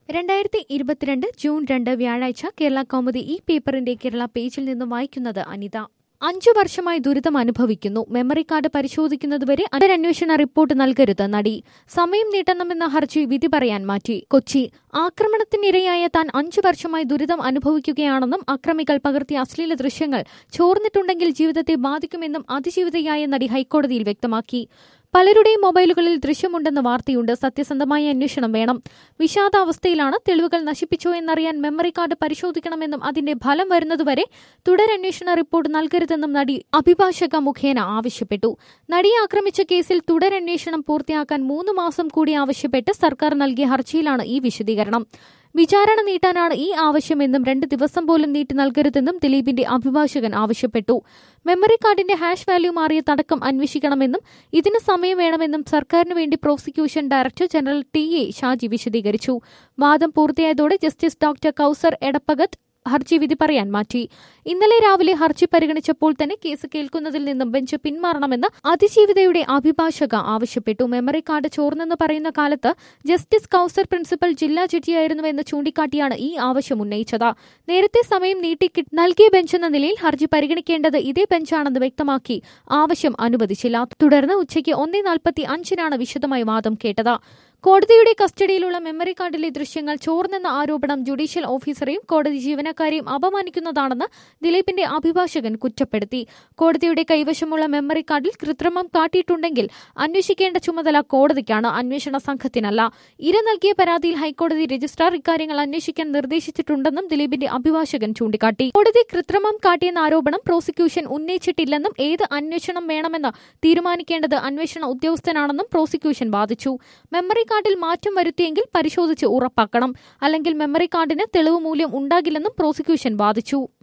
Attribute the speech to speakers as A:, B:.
A: June 2 വ്യാഴാഴ്ച കേരള കൗമുദി ഈ പേപ്പറിന്റെ കേരള പേജിൽ നിന്നും വായിക്കുന്നത് അനിത. 5 വർഷമായി ദുരിതം അനുഭവിക്കുന്നു. മെമ്മറി കാർഡ് പരിശോധിക്കുന്നതുവരെ അന്വേഷണ റിപ്പോർട്ട് നൽകരുത് നടി. സമയം നീട്ടണമെന്ന ഹർജി വിധി പറയാൻ മാറ്റി. കൊച്ചി. ആക്രമണത്തിനിരയായ താൻ 5 വർഷമായി ദുരിതം അനുഭവിക്കുകയാണെന്നും അക്രമികൾ പകർത്തിയ അശ്ലീല ദൃശ്യങ്ങൾ ചോർന്നിട്ടുണ്ടെങ്കിൽ ജീവിതത്തെ ബാധിക്കുമെന്നും അതിജീവിതയായ നടി ഹൈക്കോടതിയിൽ വ്യക്തമാക്കി. പലരുടെയും മൊബൈലുകളിൽ ദൃശ്യമുണ്ടെന്ന് വാർത്തയുണ്ട്. സത്യസന്ധമായ അന്വേഷണം വേണം. വിഷാദാവസ്ഥയിലാണ്. തെളിവുകൾ നശിപ്പിച്ചോ എന്നറിയാൻ മെമ്മറി കാർഡ് പരിശോധിക്കണമെന്നും അതിന്റെ ഫലം വരുന്നതുവരെ തുടരന്വേഷണ റിപ്പോർട്ട് നൽകരുതെന്നും നടി അഭിഭാഷക മുഖേന ആവശ്യപ്പെട്ടു. നടിയെ ആക്രമിച്ച കേസിൽ തുടരന്വേഷണം പൂർത്തിയാക്കാൻ 3 മാസം കൂടി ആവശ്യപ്പെട്ട് സർക്കാർ നൽകിയ ഹർജിയിലാണ് ഈ വിശദീകരണം. വിചാരണ നീട്ടാനാണ് ഈ ആവശ്യമെന്നും 2 ദിവസം പോലും നീട്ടി നൽകരുതെന്നും ദിലീപിന്റെ അഭിഭാഷകൻ ആവശ്യപ്പെട്ടു. മെമ്മറി കാർഡിന്റെ ഹാഷ് വാല്യൂ മാറിയതടക്കം അന്വേഷിക്കണമെന്നും ഇതിന് സമയം വേണമെന്നും സർക്കാരിനു വേണ്ടി prosecution director general T A. Shaji വിശദീകരിച്ചു. വാദം പൂർത്തിയായതോടെ ജസ്റ്റിസ് ഡോക്ടർ കൌസർ എടപ്പഗത്ത് ഹർജി വിധി പറയാൻ മാറ്റി. ഇന്നലെ രാവിലെ ഹർജി പരിഗണിച്ചപ്പോൾ തന്നെ കേസ് കേൾക്കുന്നതിൽ നിന്നും ബെഞ്ച് പിന്മാറണമെന്ന് അതിജീവിതയുടെ അഭിഭാഷക ആവശ്യപ്പെട്ടു. മെമ്മറി കാർഡ് ചോർന്നെന്ന് പറയുന്ന കാലത്ത് ജസ്റ്റിസ് കൌസർ പ്രിൻസിപ്പൽ ജില്ലാ ജഡ്ജിയായിരുന്നുവെന്ന് ചൂണ്ടിക്കാട്ടിയാണ് ഈ ആവശ്യം ഉന്നയിച്ചത്. നേരത്തെ സമയം നീട്ടി നൽകിയ ബെഞ്ചെന്ന നിലയിൽ ഹർജി പരിഗണിക്കേണ്ടത് ഇതേ ബെഞ്ചാണെന്ന് വ്യക്തമാക്കി ആവശ്യം അനുവദിച്ചില്ല. തുടർന്ന് ഉച്ചയ്ക്ക് 1:45 വിശദമായി വാദം കേട്ടത്. കോടതിയുടെ കസ്റ്റഡിയിലുള്ള മെമ്മറി കാർഡിലെ ദൃശ്യങ്ങൾ ചോർന്നെന്ന ആരോപണം ജുഡീഷ്യൽ ഓഫീസറെയും കോടതി ജീവനക്കാരെയും അപമാനിക്കുന്നതാണെന്ന് ദിലീപിന്റെ അഭിഭാഷകൻ കുറ്റപ്പെടുത്തി. കോടതിയുടെ കൈവശമുള്ള മെമ്മറി കാർഡിൽ കൃത്രിമം കാട്ടിയിട്ടുണ്ടെങ്കിൽ അന്വേഷിക്കേണ്ട ചുമതല കോടതിക്കാണ്, അന്വേഷണ സംഘത്തിനല്ല. ഇര നൽകിയ പരാതിയിൽ ഹൈക്കോടതി രജിസ്ട്രാർ ഇക്കാര്യങ്ങൾ അന്വേഷിക്കാൻ നിർദ്ദേശിച്ചിട്ടുണ്ടെന്നും ദിലീപിന്റെ അഭിഭാഷകൻ ചൂണ്ടിക്കാട്ടി. കോടതി കൃത്രിമം കാട്ടിയെന്ന ആരോപണം പ്രോസിക്യൂഷൻ ഉന്നയിച്ചിട്ടില്ലെന്നും ഏത് അന്വേഷണം വേണമെന്ന് തീരുമാനിക്കേണ്ടത് അന്വേഷണ ഉദ്യോഗസ്ഥനാണെന്നും പ്രോസിക്യൂഷൻ വാദിച്ചു. മെമ്മറി കാർഡിൽ മാറ്റം വരുത്തിയെങ്കിൽ പരിശോധിച്ച് ഉറപ്പാക്കണം, അല്ലെങ്കിൽ മെമ്മറി കാർഡിന് തെളിവ് മൂല്യം ഉണ്ടാകില്ലെന്നും പ്രോസിക്യൂഷൻ വാദിച്ചു.